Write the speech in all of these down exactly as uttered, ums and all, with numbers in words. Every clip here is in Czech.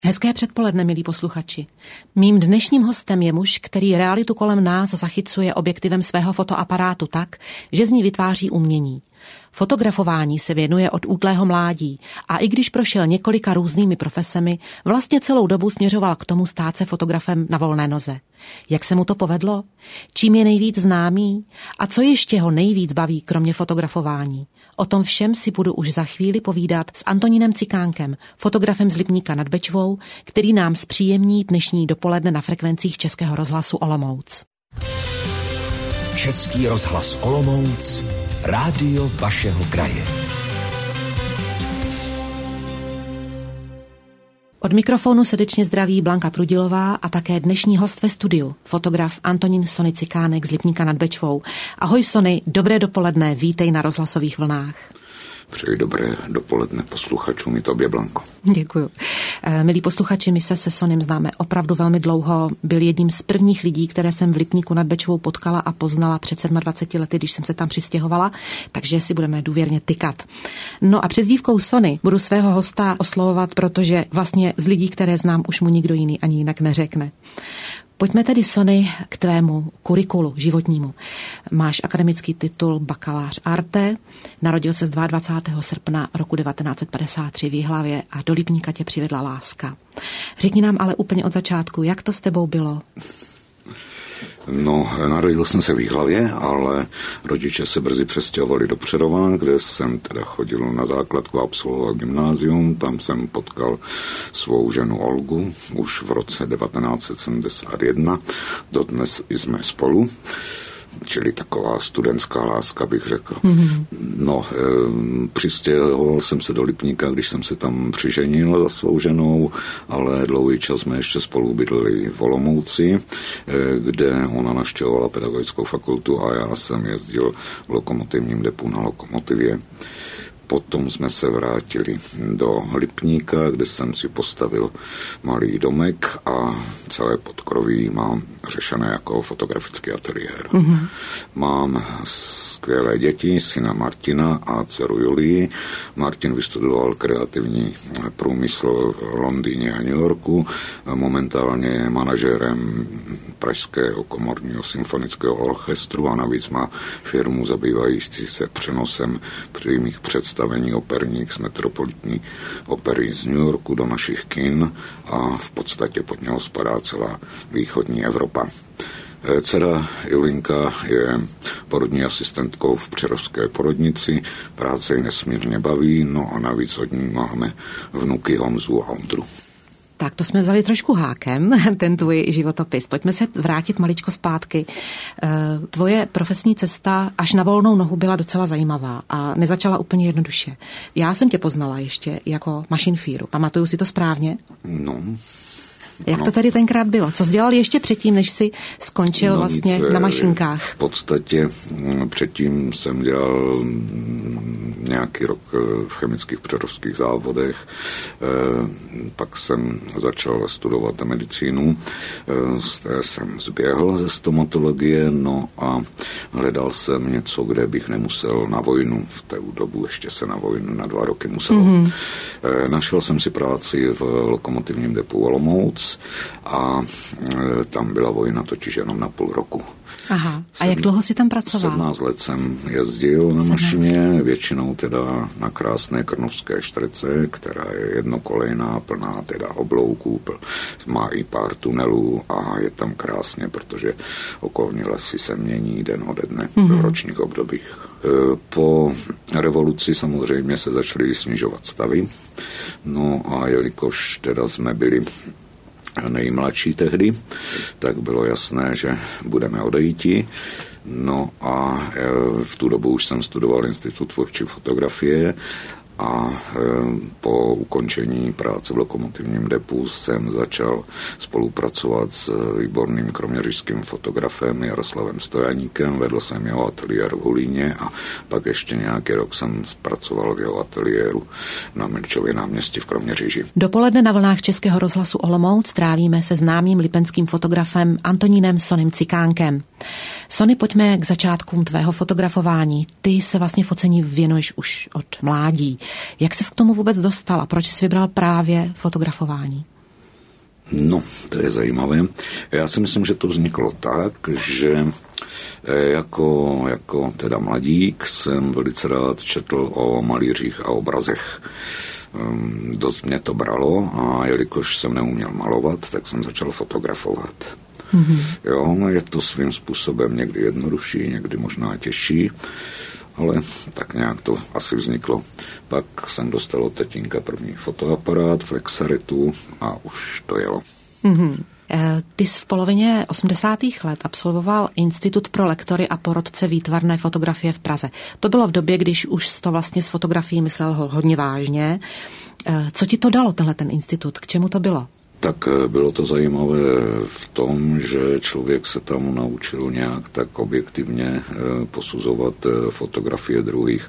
Hezké předpoledne, milí posluchači. Mým dnešním hostem je muž, který realitu kolem nás zachycuje objektivem svého fotoaparátu tak, že z ní vytváří umění. Fotografování se věnuje od útlého mládí a i když prošel několika různými profesemi, vlastně celou dobu směřoval k tomu stát se fotografem na volné noze. Jak se mu to povedlo? Čím je nejvíc známý? A co ještě ho nejvíc baví, kromě fotografování? O tom všem si budu už za chvíli povídat s Antonínem Cikánkem, fotografem z Lipníka nad Bečvou, který nám zpříjemní dnešní dopoledne na frekvencích Českého rozhlasu Olomouc. Český rozhlas Olomouc, rádio vašeho kraje. Od mikrofonu srdečně zdraví Blanka Prudilová a také dnešní host ve studiu, fotograf Antonín Sony Cikánek z Lipníka nad Bečvou. Ahoj Sony, dobré dopoledne, vítej na rozhlasových vlnách. Přeji dobré dopoledne posluchačům i tobě, Blanko. Děkuju. Milí posluchači, my se se Sonym známe opravdu velmi dlouho. Byl jedním z prvních lidí, které jsem v Lipníku nad Bečvou potkala a poznala před dvaceti sedmi lety, když jsem se tam přistěhovala, takže si budeme důvěrně tykat. No a přezdívkou Sony budu svého hosta oslovovat, protože vlastně z lidí, které znám, už mu nikdo jiný ani jinak neřekne. Pojďme tedy, Sony, k tvému kurikulu životnímu. Máš akademický titul bakalář arte, narodil se dvacátého druhého srpna roku devatenáct set padesát tři v Jihlavě a do Lipníka tě přivedla láska. Řekni nám ale úplně od začátku, jak to s tebou bylo? No, narodil jsem se v Jihlavě, ale rodiče se brzy přestěhovali do Přerova, kde jsem teda chodil na základku a absolvoval gymnázium. Tam jsem potkal svou ženu Olgu už v roce devatenáct set sedmdesát jedna. Dodnes jsme spolu. Čili taková studentská láska, bych řekl. Mm-hmm. No, e, přistěhoval jsem se do Lipníka, když jsem se tam přiženil za svou ženou, ale dlouhý čas jsme ještě spolu bydleli v Olomouci, e, kde ona navštěvovala pedagogickou fakultu a já jsem jezdil v lokomotivním depu na lokomotivě. Potom jsme se vrátili do Lipníka, kde jsem si postavil malý domek a celé podkroví mám řešené jako fotografický ateliér. Mm-hmm. Mám skvělé děti, syna Martina a dceru Julii. Martin vystudoval kreativní průmysl v Londýně a New Yorku. Momentálně je manažérem Pražského komorního symfonického orchestru a navíc má firmu zabývající se přenosem přímých představení operních z metropolitní opery z New Yorku do našich kin a v podstatě pod něho spadá celá východní Evropa. Dcera Julinka je porodní asistentkou v přerovské porodnici, práce ji nesmírně baví, no a navíc od ní máme vnuky Honzu a Ondru. Tak to jsme vzali trošku hákem, ten tvůj životopis. Pojďme se vrátit maličko zpátky. Tvoje profesní cesta až na volnou nohu byla docela zajímavá a nezačala úplně jednoduše. Já jsem tě poznala ještě jako mašinfíru. Pamatuju si to správně? No. Jak ano. To tady tenkrát bylo? Co jsi dělal ještě předtím, než jsi skončil no vlastně nic, na mašinkách? V podstatě předtím jsem dělal nějaký rok v chemických přerovských závodech, pak jsem začal studovat medicínu, z té jsem zběhl ze stomatologie, no a hledal jsem něco, kde bych nemusel na vojnu. V té dobu ještě se na vojnu na dva roky musel. Mm-hmm. Našel jsem si práci v lokomotivním depu Olomouc a e, tam byla vojna totiž jenom na půl roku. Aha. A jak dlouho jsi tam pracoval? sedmnáct let jsem jezdil na mašině, většinou teda na krásné krnovské štrece, která je jednokolejná, plná teda oblouků, má i pár tunelů a je tam krásně, protože okolní lesy se mění den ode dne mm-hmm. v ročních obdobích. Po revoluci samozřejmě se začaly snižovat stavy, no a jelikož teda jsme byli nejmladší tehdy, tak bylo jasné, že budeme odejít. No a v tu dobu už jsem studoval Institut tvůrčí fotografie a po ukončení práce v lokomotivním depu jsem začal spolupracovat s výborným kroměřížským fotografem Jaroslavem Stojaníkem. Vedl jsem jeho ateliér v Hulíně a pak ještě nějaký rok jsem pracoval v jeho ateliéru na Milčově náměstí v Kroměříži. Dopoledne na vlnách Českého rozhlasu Olomouc trávíme se známým lipenským fotografem Antonínem Sonym Cikánkem. Sony, pojďme k začátkům tvého fotografování. Ty se vlastně focení věnuješ už od mládí. Jak ses k tomu vůbec dostal a proč jsi vybral právě fotografování? No, to je zajímavé. Já si myslím, že to vzniklo tak, že jako, jako teda mladík jsem velice rád četl o malířích a obrazech. Dost mě to bralo a jelikož jsem neuměl malovat, tak jsem začal fotografovat. Mm-hmm. Jo, je to svým způsobem někdy jednodušší, někdy možná těžší, ale tak nějak to asi vzniklo. Pak jsem dostal od tatínka první fotoaparát, Flexaritu a už to jelo. Mm-hmm. Ty jsi v polovině osmdesátých let absolvoval Institut pro lektory a porodce výtvarné fotografie v Praze. To bylo v době, když už jsi to vlastně s fotografií myslel hodně vážně. Co ti to dalo, tenhle ten institut? K čemu to bylo? Tak bylo to zajímavé v tom, že člověk se tam naučil nějak tak objektivně posuzovat fotografie druhých.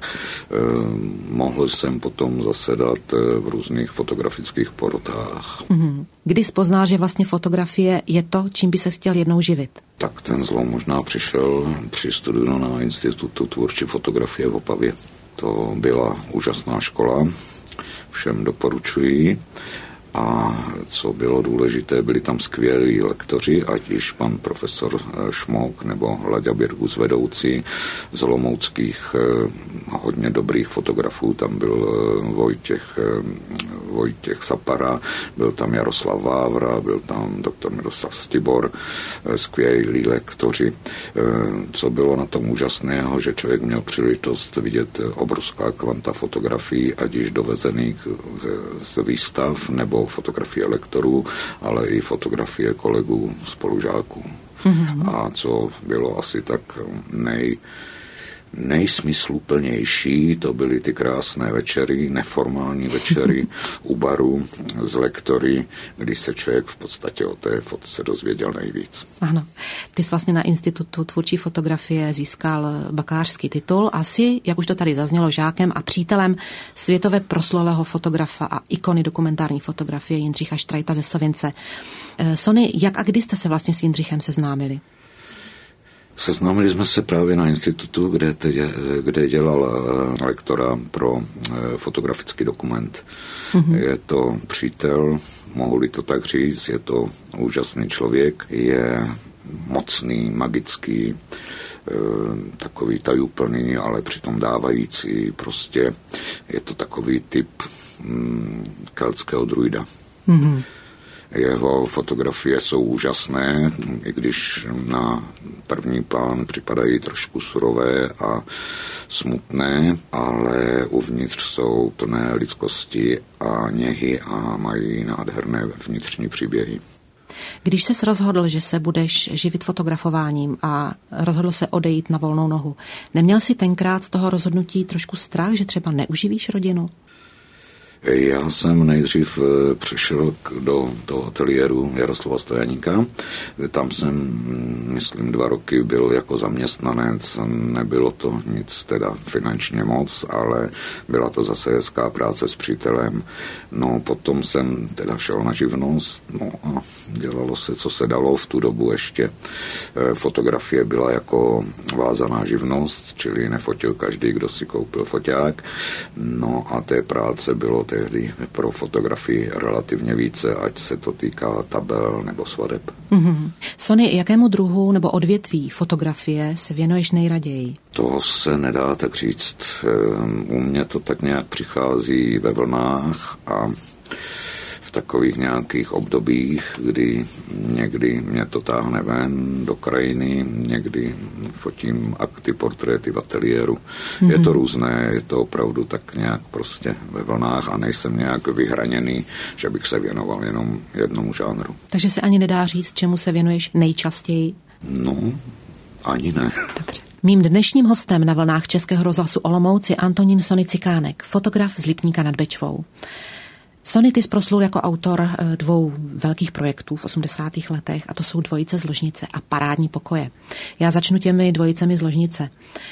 Mohl jsem potom zasedat v různých fotografických porotách. Kdy jsi poznal, že vlastně fotografie je to, čím by se chtěl jednou živit? Tak ten zlom možná přišel při studiu na Institutu tvůrčí fotografie v Opavě. To byla úžasná škola, všem doporučuji. A co bylo důležité, byli tam skvělí lektoři, ať již pan profesor Šmok nebo Laďa Birgus vedoucí z olomouckých hodně dobrých fotografů. Tam byl Vojtěch, Vojtěch Sapara, byl tam Jaroslav Vávra, byl tam doktor Miroslav Stibor, skvělí lektoři. Co bylo na tom úžasného, že člověk měl příležitost vidět obrovská kvanta fotografií, ať již dovezených z výstav nebo fotografie lektorů, ale i fotografie kolegů, spolužáků. Mm-hmm. A co bylo asi tak nej, nejsmysluplnější, to byly ty krásné večery, neformální večery u baru s lektory, kdy se člověk v podstatě o té fotce dozvěděl nejvíc. Ano. Ty jsi vlastně na Institutu tvůrčí fotografie získal bakalářský titul a jsi, jak už to tady zaznělo, žákem a přítelem světové proslulého fotografa a ikony dokumentární fotografie Jindřicha Štrajta ze Sověnce. Sony, jak a kdy jste se vlastně s Jindřichem seznámili? Seznámili jsme se právě na institutu, kde, teď, kde dělal lektora pro fotografický dokument. Mm-hmm. Je to přítel, mohu-li to tak říct, je to úžasný člověk, je mocný, magický, takový tajuplný, ale přitom dávající, prostě je to takový typ keltského druida. Mm-hmm. Jeho fotografie jsou úžasné, i když na první plán připadají trošku surové a smutné, ale uvnitř jsou plné lidskosti a něhy a mají nádherné vnitřní příběhy. Když ses rozhodl, že se budeš živit fotografováním a rozhodl se odejít na volnou nohu, neměl jsi tenkrát z toho rozhodnutí trošku strach, že třeba neuživíš rodinu? Já jsem nejdřív přešel do toho ateliéru Jaroslava Stojaníka. Tam jsem, myslím, dva roky byl jako zaměstnanec. Nebylo to nic teda finančně moc, ale byla to zase hezká práce s přítelem. No, potom jsem teda šel na živnost, no a dělalo se, co se dalo. V tu dobu ještě fotografie byla jako vázaná živnost, čili nefotil každý, kdo si koupil foťák. No a té práce bylo tehdy pro fotografii relativně více, ať se to týká tabel nebo svadeb. Mm-hmm. Sony, jakému druhu nebo odvětví fotografie se věnuješ nejraději? To se nedá tak říct. U mě to tak nějak přichází ve vlnách a v takových nějakých obdobích, kdy někdy mě to táhne ven do krajiny, někdy fotím akty, portréty v ateliéru. Mm-hmm. Je to různé, je to opravdu tak nějak prostě ve vlnách a nejsem nějak vyhraněný, že bych se věnoval jenom jednomu žánru. Takže se ani nedá říct, čemu se věnuješ nejčastěji? No, ani ne. Dobře. Mým dnešním hostem na vlnách Českého rozhlasu Olomouc je Antonín Sony Cikánek, fotograf z Lipníka nad Bečvou. Sony, ty jsi proslul jako autor dvou velkých projektů v osmdesátých letech a to jsou Dvojice z Ložnice a Parádní pokoje. Já začnu těmi dvojicemi z Ložnice.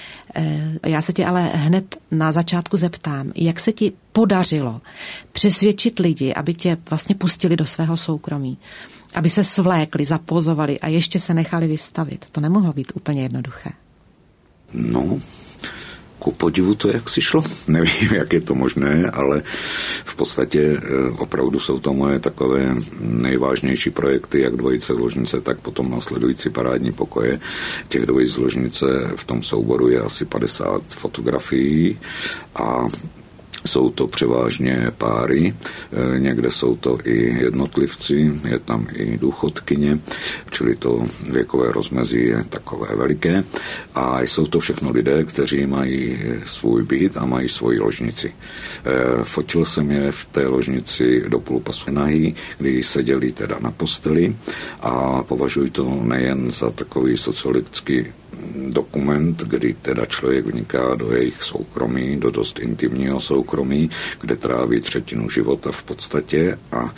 Já se tě ale hned na začátku zeptám, jak se ti podařilo přesvědčit lidi, aby tě vlastně pustili do svého soukromí, aby se svlékli, zapozovali a ještě se nechali vystavit. To nemohlo být úplně jednoduché. No, Ku podivu to jak si šlo. Nevím, jak je to možné, ale v podstatě opravdu jsou to moje takové nejvážnější projekty, jak dvojice z ložnice, tak potom následující parádní pokoje. Těch dvojic z ložnice v tom souboru je asi padesát fotografií a jsou to převážně páry, někde jsou to i jednotlivci, je tam i důchodkyně, čili to věkové rozmezí je takové veliké. A jsou to všechno lidé, kteří mají svůj byt a mají svoji ložnici. Fotil jsem je v té ložnici do půlpasu nahý, kdy seděli teda na posteli a považuji to nejen za takový sociologický dokument, kdy teda člověk vniká do jejich soukromí, do dost intimního soukromí, kde tráví třetinu života v podstatě a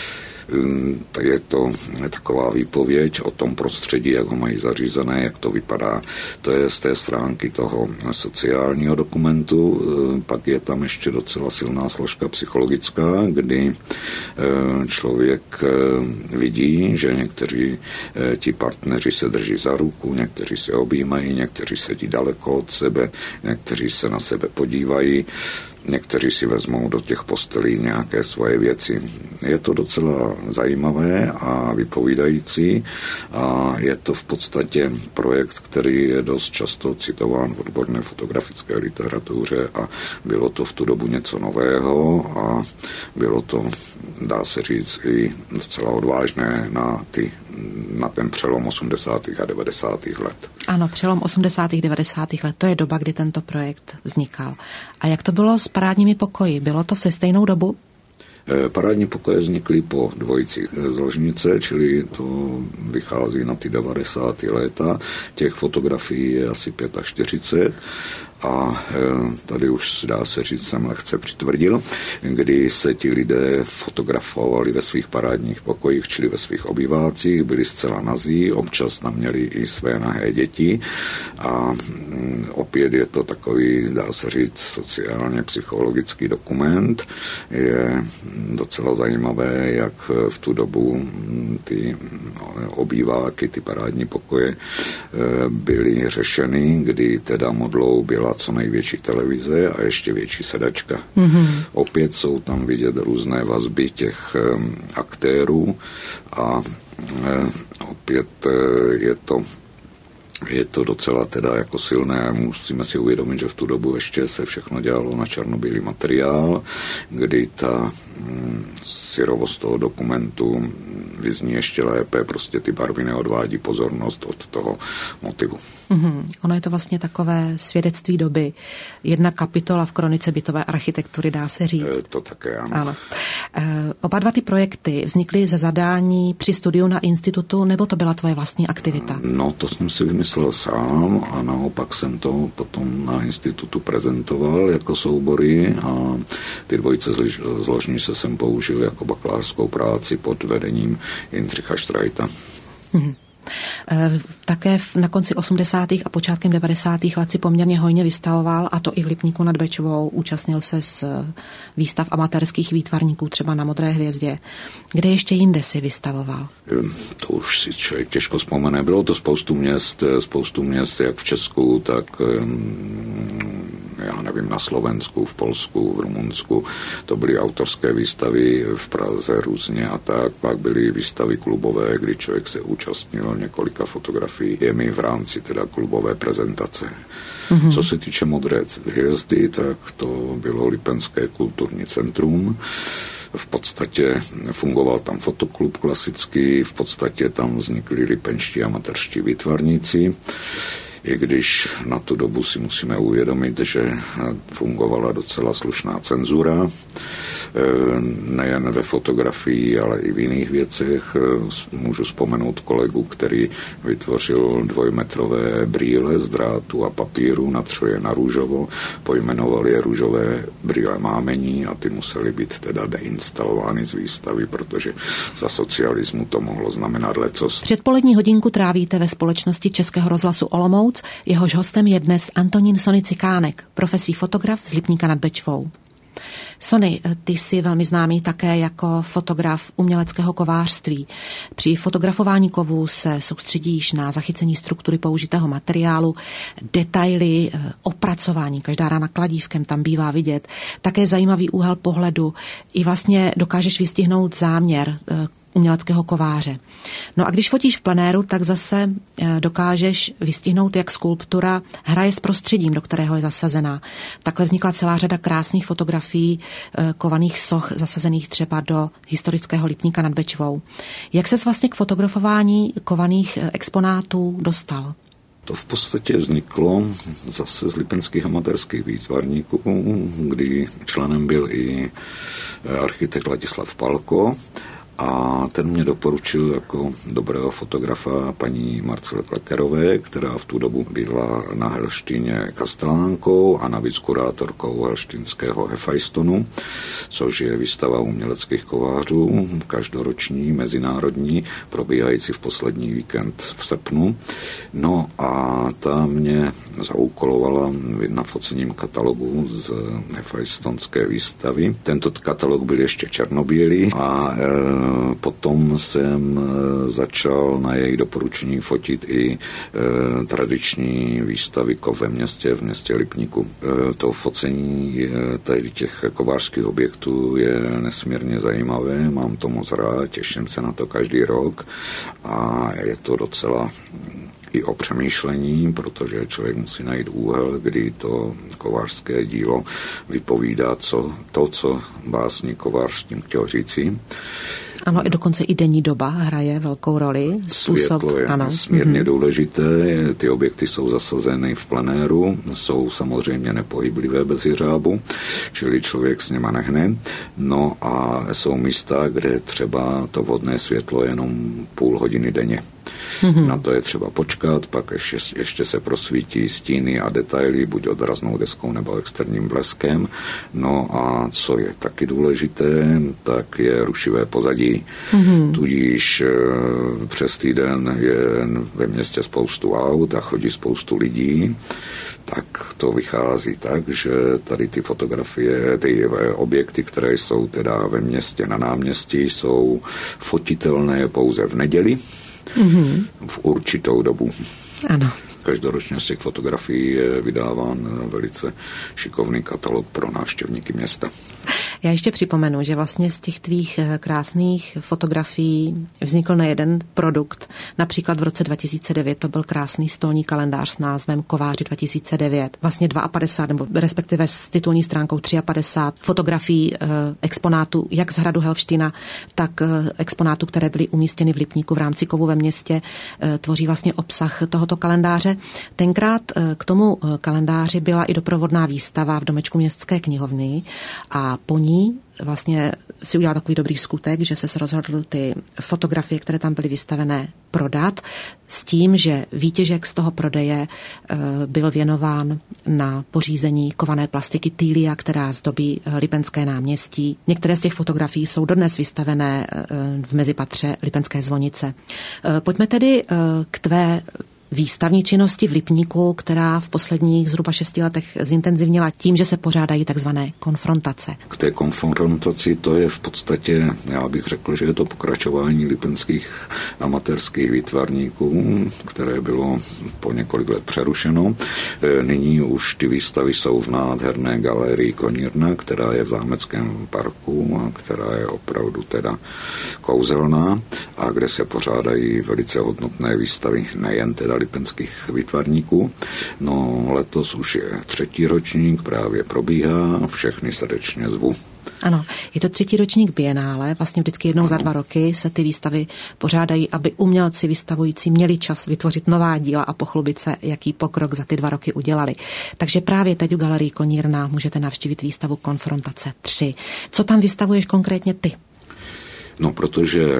je to taková výpověď o tom prostředí, jak ho mají zařízené, jak to vypadá. To je z té stránky toho sociálního dokumentu. Pak je tam ještě docela silná složka psychologická, kdy člověk vidí, že někteří ti partneři se drží za ruku, někteří se objímají, někteří sedí daleko od sebe, někteří se na sebe podívají, někteří si vezmou do těch postelí nějaké svoje věci. Je to docela zajímavé a vypovídající a je to v podstatě projekt, který je dost často citován v odborné fotografické literatuře a bylo to v tu dobu něco nového a bylo to, dá se říct, i docela odvážné na, ty, na ten přelom osmdesátých a devadesátých let. Ano, přelom osmdesátých devadesátých let, to je doba, kdy tento projekt vznikal. A jak to bylo s parádními pokoji? Bylo to v stejnou dobu? Parádní pokoje vznikly po dvojici z ložnice, čili to vychází na ty devadesátá léta. Těch fotografií je asi čtyřicet pět a tady už dá se říct, jsem lehce přitvrdil, kdy se ti lidé fotografovali ve svých parádních pokojích, čili ve svých obývácích, byli zcela nazí, občas tam měli i své nahé děti a opět je to takový, dá se říct, sociálně psychologický dokument. Je docela zajímavé, jak v tu dobu ty obýváky, ty parádní pokoje byly řešeny, kdy teda modlou byla co největší televize a ještě větší sedačka. Mm-hmm. Opět jsou tam vidět různé vazby těch aktérů a opět je to Je to docela teda jako silné. Musíme si uvědomit, že v tu dobu ještě se všechno dělalo na černobílý materiál, kdy ta hm, syrovost toho dokumentu vyzní ještě lépe, prostě ty barvy neodvádí pozornost od toho motivu. Mm-hmm. Ono je to vlastně takové svědectví doby. Jedna kapitola v kronice bytové architektury, dá se říct. E, to také, ano. ano. E, oba dva ty projekty vznikly ze zadání při studiu na institutu, nebo to byla tvoje vlastní aktivita? No, to jsem si vymyslel sám a naopak jsem to potom na institutu prezentoval jako soubory a ty dvojice z ložnice jsem použil jako bakalářskou práci pod vedením Jindřicha Štrajta. Mm-hmm. Také na konci osmdesátých a počátkem devadesátých let si poměrně hojně vystavoval, a to i v Lipníku nad Bečvou. Účastnil se z výstav amatérských výtvarníků, třeba na Modré hvězdě. Kde ještě jinde si vystavoval? To už si člověk těžko vzpomene. Bylo to spoustu měst, spoustu měst, jak v Česku, tak já nevím, na Slovensku, v Polsku, v Rumunsku. To byly autorské výstavy v Praze různě a tak. Pak byly výstavy klubové, kdy člověk se účastnil několika fotografií je mi v rámci teda klubové prezentace. Mm-hmm. Co se týče Modré hvězdy, tak to bylo Lipenské kulturní centrum. V podstatě fungoval tam fotoklub klasický, v podstatě tam vznikli lipenští amatérští výtvarníci. I když na tu dobu si musíme uvědomit, že fungovala docela slušná cenzura, nejen ve fotografii, ale i v jiných věcech. Můžu vzpomenout kolegu, který vytvořil dvojmetrové brýle z drátu a papíru, natřel je na růžovo, pojmenoval je růžové brýle mámení a ty musely být teda deinstalovány z výstavy, protože za socialismu to mohlo znamenat lecos. Předpolední hodinku trávíte ve společnosti Českého rozhlasu Olomouc, jehož hostem je dnes Antonín Sony Cikánek, profesí fotograf z Lipníka nad Bečvou. Sony, ty jsi velmi známý také jako fotograf uměleckého kovářství. Při fotografování kovů se soustředíš na zachycení struktury použitého materiálu, detaily, opracování, každá rána kladívkem tam bývá vidět, také zajímavý úhel pohledu i vlastně dokážeš vystihnout záměr uměleckého kováře. No a když fotíš v plenéru, tak zase dokážeš vystihnout, jak skulptura hraje s prostředím, do kterého je zasazená. Takhle vznikla celá řada krásných fotografií kovaných soch zasazených třeba do historického Lipníka nad Bečvou. Jak ses vlastně k fotografování kovaných exponátů dostal? To v podstatě vzniklo zase z lipenských amatérských výtvarníků, kdy členem byl i architekt Ladislav Palko, a ten mě doporučil jako dobrého fotografa paní Marcele Plekerové, která v tu dobu byla na Helštině kastelánkou a navíc kurátorkou helštinského Hefajstonu, což je výstava uměleckých kovářů, každoroční, mezinárodní, probíhající v poslední víkend v srpnu. No a ta mě zaúkolovala nafocením katalogu z Hefajstonské výstavy. Tento katalog byl ještě černobílý a e, potom jsem začal na její doporučení fotit i e, tradiční výstavy kov ve městě, v městě Lipníku. E, to focení e, tady těch kovářských objektů je nesmírně zajímavé, mám to moc rád, těším se na to každý rok a je to docela i o přemýšlení, protože člověk musí najít úhel, kdy to kovářské dílo vypovídá co, to, co básník kovář tím chtěl říci. Ano, i dokonce i denní doba hraje velkou roli. Způsob, Světlo je ano. nesmírně mm-hmm. důležité. Ty objekty jsou zasazeny v plenéru, jsou samozřejmě nepohyblivé bez jeřábu, čili člověk s něma nehne. No a jsou místa, kde třeba to vodné světlo je jenom půl hodiny denně. Mm-hmm. Na to je třeba počkat, pak ještě, ještě se prosvítí stíny a detaily, buď odraznou deskou nebo externím bleskem. No a co je taky důležité, tak je rušivé pozadí. Mm-hmm. Tudíž e, přes týden je ve městě spoustu aut a chodí spoustu lidí, tak to vychází tak, že tady ty fotografie, ty objekty, které jsou teda ve městě na náměstí, jsou fotitelné pouze v neděli, mm-hmm. v určitou dobu. Ano. Každoročně z těch fotografií je vydáván velice šikovný katalog pro návštěvníky města. Já ještě připomenu, že vlastně z těch tvých krásných fotografií vznikl nejeden produkt. Například v roce dva tisíce devět to byl krásný stolní kalendář s názvem Kováři dva tisíce devět. Vlastně padesát dva, nebo respektive s titulní stránkou padesát tři fotografií eh, exponátů jak z hradu Helština, tak eh, exponátů, které byly umístěny v Lipníku v rámci kovu ve městě, eh, tvoří vlastně obsah tohoto kalendáře. Tenkrát eh, k tomu kalendáři byla i doprovodná výstava v domečku městské knihovny a po ní vlastně si udělal takový dobrý skutek, že se rozhodl ty fotografie, které tam byly vystavené, prodat s tím, že výtěžek z toho prodeje byl věnován na pořízení kované plastiky Týlia, která zdobí Lipenské náměstí. Některé z těch fotografií jsou dodnes vystavené v mezipatře Lipenské zvonice. Pojďme tedy k tvé výstavní činnosti v Lipníku, která v posledních zhruba šesti letech zintenzivnila tím, že se pořádají takzvané konfrontace. K té konfrontaci to je v podstatě, já bych řekl, že je to pokračování lipenských amatérských výtvarníků, které bylo po několik let přerušeno. Nyní už ty výstavy jsou v nádherné galerii Konírna, která je v Zámeckém parku a která je opravdu teda kouzelná a kde se pořádají velice hodnotné výstavy, nejen teda lipenských výtvarníků. No letos už je třetí ročník, právě probíhá, všechny srdečně zvu. Ano, je to třetí ročník bienále, vlastně vždycky jednou ano. za dva roky se ty výstavy pořádají, aby umělci vystavující měli čas vytvořit nová díla a pochlubit se, jaký pokrok za ty dva roky udělali. Takže právě teď v galerii Konírna můžete navštívit výstavu Konfrontace tři. Co tam vystavuješ konkrétně ty? No, protože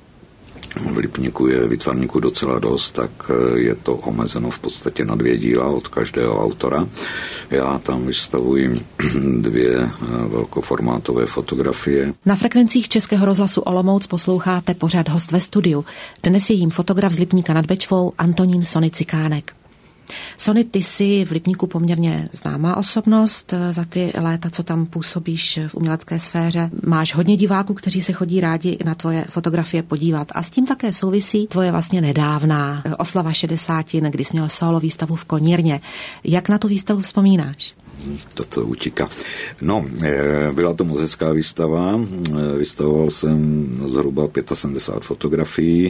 v Lipníku je výtvarníků docela dost, tak je to omezeno v podstatě na dvě díla od každého autora. Já tam vystavuji dvě velkoformátové fotografie. Na frekvencích Českého rozhlasu Olomouc posloucháte pořad Host ve studiu. Dnes je jím fotograf z Lipníka nad Bečvou Antonín Sony Cikánek. Sony, ty jsi v Lipníku poměrně známá osobnost. Za ty léta, co tam působíš v umělecké sféře, máš hodně diváků, kteří se chodí rádi na tvoje fotografie podívat. A s tím také souvisí tvoje vlastně nedávná oslava šedesátin, kdy jsi měl solo výstavu v Konírně. Jak na tu výstavu vzpomínáš? Toto utíká. No, byla to moc hezká výstava. Vystavoval jsem zhruba sedmdesát pět fotografií.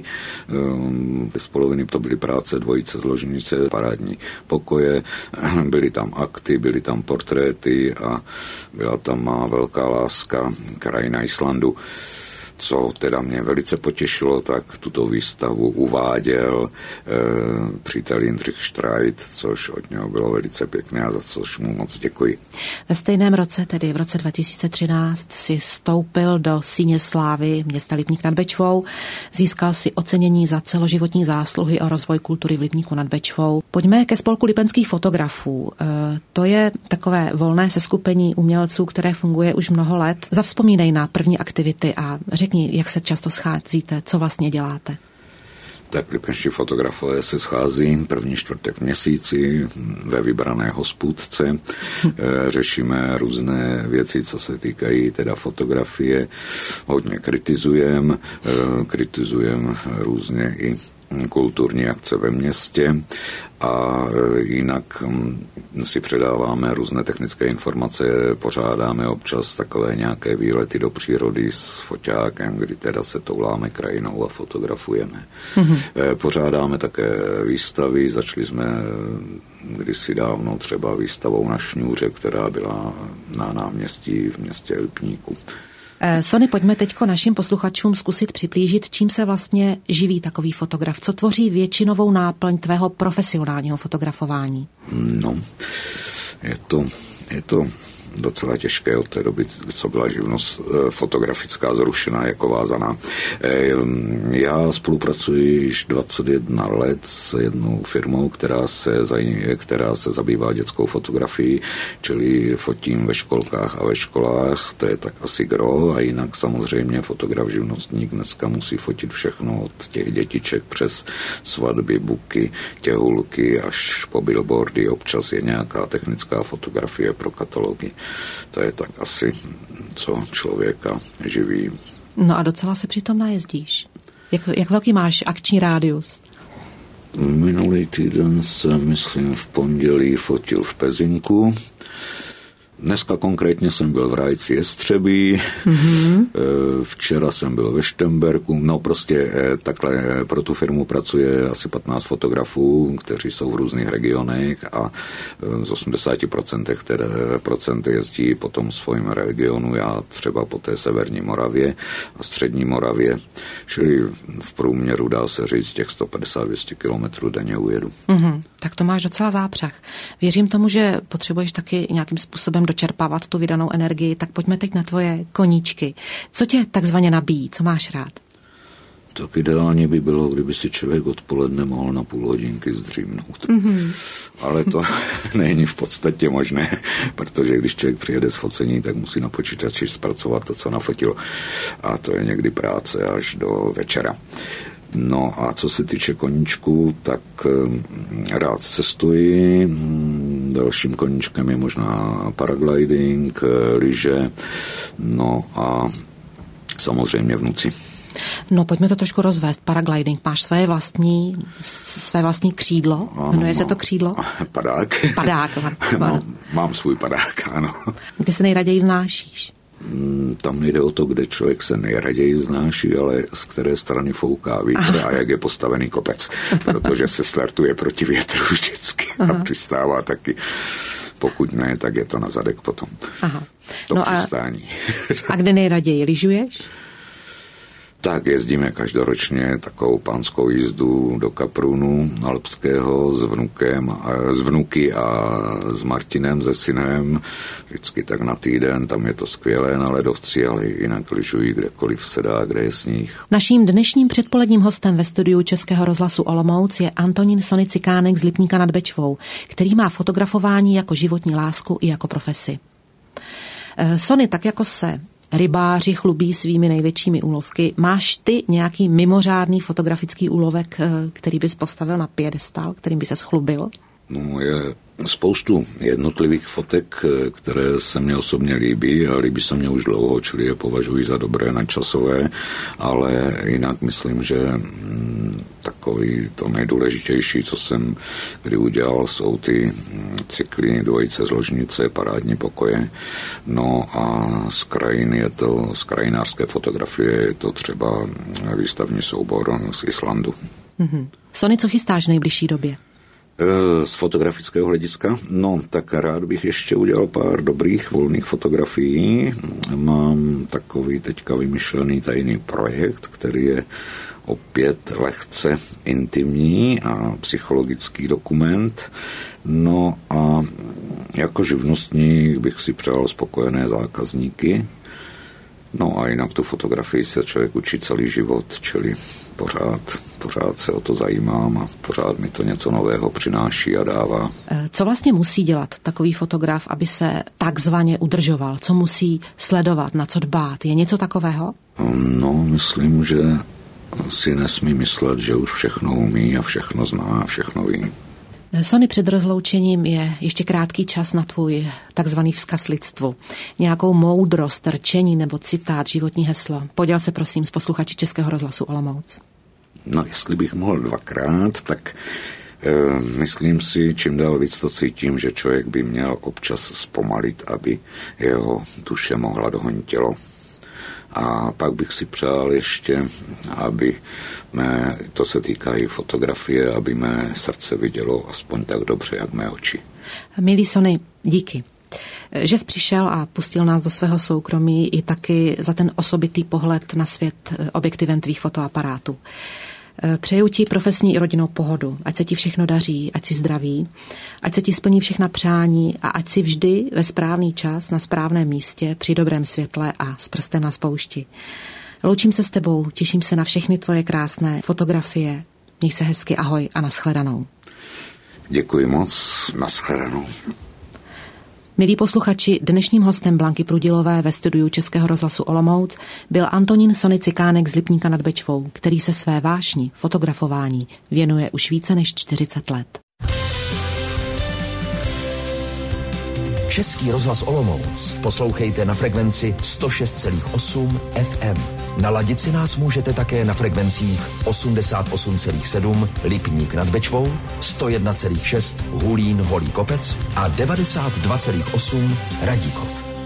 Z poloviny to byly práce dvojice, zloženice, parádní pokoje. Byly tam akty, byly tam portréty a byla tam má velká láska, krajina Islandu. Co teda mě velice potěšilo, tak tuto výstavu uváděl e, přítel Jindřich Štrajt, což od něho bylo velice pěkné a za což mu moc děkuji. Ve stejném roce, tedy v roce dva tisíce třináct, si vstoupil do síně slávy města Lipník nad Bečvou, získal si ocenění za celoživotní zásluhy o rozvoj kultury v Lipníku nad Bečvou. Pojďme ke spolku lipenských fotografů. E, to je takové volné seskupení umělců, které funguje už mnoho let. Zavzpomínej na první aktivity a řekni, jak se často scházíte, co vlastně děláte. Tak lipenští fotografové se schází první čtvrtek v měsíci ve vybrané hospůdce. Hm. Řešíme různé věci, co se týkají teda fotografie. Hodně kritizujeme, kritizujeme různě i kulturní akce ve městě a jinak si předáváme různé technické informace, pořádáme občas takové nějaké výlety do přírody s foťákem, kdy teda se touláme krajinou a fotografujeme. Mm-hmm. Pořádáme také výstavy, začali jsme kdysi dávno třeba výstavou na šňůře, která byla na náměstí v městě Lipníku. Sony, pojďme teďko našim posluchačům zkusit přiblížit, čím se vlastně živí takový fotograf. Co tvoří většinovou náplň tvého profesionálního fotografování? No, je to, je to docela těžké od té doby, co byla živnost fotografická zrušená jako vázaná. Já spolupracuji již dvacet jedna let s jednou firmou, která se, která se zabývá dětskou fotografií, čili fotím ve školkách a ve školách, to je tak asi gro, a jinak samozřejmě fotograf živnostník dneska musí fotit všechno od těch dětiček přes svatby, buky, těhulky až po billboardy, občas je nějaká technická fotografie pro katalogy. To je tak asi, co člověka živí. No a docela se přitom najezdíš. Jak, jak velký máš akční rádius? Minulý týden jsem, myslím, v pondělí fotil v Pezinku. Dneska konkrétně jsem byl v Rajci Jestřebí, mm-hmm. Včera jsem byl ve Štemberku, no prostě takhle pro tu firmu pracuje asi patnáct fotografů, kteří jsou v různých regionech a z osmdesát procent které procent jezdí po tom svém regionu, já třeba po té severní Moravě a střední Moravě, čili v průměru dá se říct těch sto padesát až dvě stě kilometrů denně ujedu. Mm-hmm. Tak to máš docela zápřah. Věřím tomu, že potřebuješ taky nějakým způsobem dočerpávat tu vydanou energii, tak pojďme teď na tvoje koníčky. Co tě takzvaně nabíjí? Co máš rád? Tak ideálně by bylo, kdyby si člověk odpoledne mohl na půl hodinky zdřímnout. Mm-hmm. Ale to není v podstatě možné, protože když člověk přijede z focení, tak musí na počítači zpracovat to, co nafotil. A to je někdy práce až do večera. No a co se týče koníčků, tak rád cestuji. Dalším koníčkem je možná paragliding, lyže, no a samozřejmě vnuci. No, pojďme to trošku rozvést. Paragliding. Máš své vlastní, své vlastní křídlo? Ano, jmenuje se to křídlo? Padák. Padák. Mám, mám svůj padák, ano. Kde se nejraději vznášíš? Tam nejde o to, kde člověk se nejraději vznáší, ale z které strany fouká vítr a jak je postavený kopec, protože se startuje proti větru vždycky. Aha. A přistává taky. Pokud ne, tak je to na zadek potom. Aha. To no přistání. A, a kde nejraději? Lyžuješ? Tak jezdíme každoročně takovou pánskou jízdu do Kaprunu alpského s vnukem, a, s vnuky a s Martinem, se synem. Vždycky tak na týden, tam je to skvělé na ledovci, ale jinak lyžují kdekoliv se dá, kde je sníh. Naším dnešním předpoledním hostem ve studiu Českého rozhlasu Olomouc je Antonín Sony Cikánek z Lipníka nad Bečvou, který má fotografování jako životní lásku i jako profesi. Sony, tak jako se rybáři chlubí svými největšími úlovky. Máš ty nějaký mimořádný fotografický úlovek, který bys postavil na piedestal, kterým by se schlubil? No, je spoustu jednotlivých fotek, které se mně osobně líbí a líbí se mně už dlouho, čili je považuji za dobré nadčasové, ale jinak myslím, že takový to nejdůležitější, co jsem kdy udělal, jsou ty cykly Dvojice z ložnice, Parádní pokoje. No a z krajiny je to, z krajinářské fotografie je to třeba výstavní soubor z Islandu. Mm-hmm. Sony, co chystáš v nejbližší době? Z fotografického hlediska? No, tak rád bych ještě udělal pár dobrých volných fotografií. Mám takový teďka vymyšlený tajný projekt, který je opět lehce intimní a psychologický dokument. No a jako živnostník bych si přál spokojené zákazníky. No a jinak tu fotografii se člověk učí celý život, čili pořád, pořád se o to zajímám a pořád mi to něco nového přináší a dává. Co vlastně musí dělat takový fotograf, aby se takzvaně udržoval? Co musí sledovat, na co dbát? Je něco takového? No, myslím, že si nesmí myslet, že už všechno umí a všechno zná a všechno ví. Sony, před rozloučením je ještě krátký čas na tvůj takzvaný vzkaz lidstvu. Nějakou moudrost, rčení nebo citát, životní heslo. Poděl se prosím s posluchači Českého rozhlasu Olomouc. No, jestli bych mohl dvakrát, tak e, myslím si, čím dál víc to cítím, že člověk by měl občas zpomalit, aby jeho duše mohla dohonit tělo. A pak bych si přál ještě, aby mé, to se týká i fotografie, aby mé srdce vidělo aspoň tak dobře, jak mé oči. Milý Sony, díky. Že jsi přišel a pustil nás do svého soukromí i taky za ten osobitý pohled na svět objektivem tvých fotoaparátů. Přeju ti profesní i rodinnou pohodu, ať se ti všechno daří, ať si zdraví, ať se ti splní všechna přání a ať si vždy ve správný čas na správném místě při dobrém světle a s prstem na spoušti. Loučím se s tebou, těším se na všechny tvoje krásné fotografie. Měj se hezky, ahoj a nashledanou. Děkuji moc, nashledanou. Milí posluchači, dnešním hostem Blanky Prudilové ve studiu Českého rozhlasu Olomouc byl Antonín Sony Cikánek z Lipníka nad Bečvou, který se své vášni, fotografování, věnuje už více než čtyřicet let. Český rozhlas Olomouc poslouchejte na frekvenci sto šest celá osm F M. Naladit si nás můžete také na frekvencích osmdesát osm celá sedm Lipník nad Bečvou, sto jedna celá šest Hulín Holý Kopec a devadesát dva celá osm Radíkov.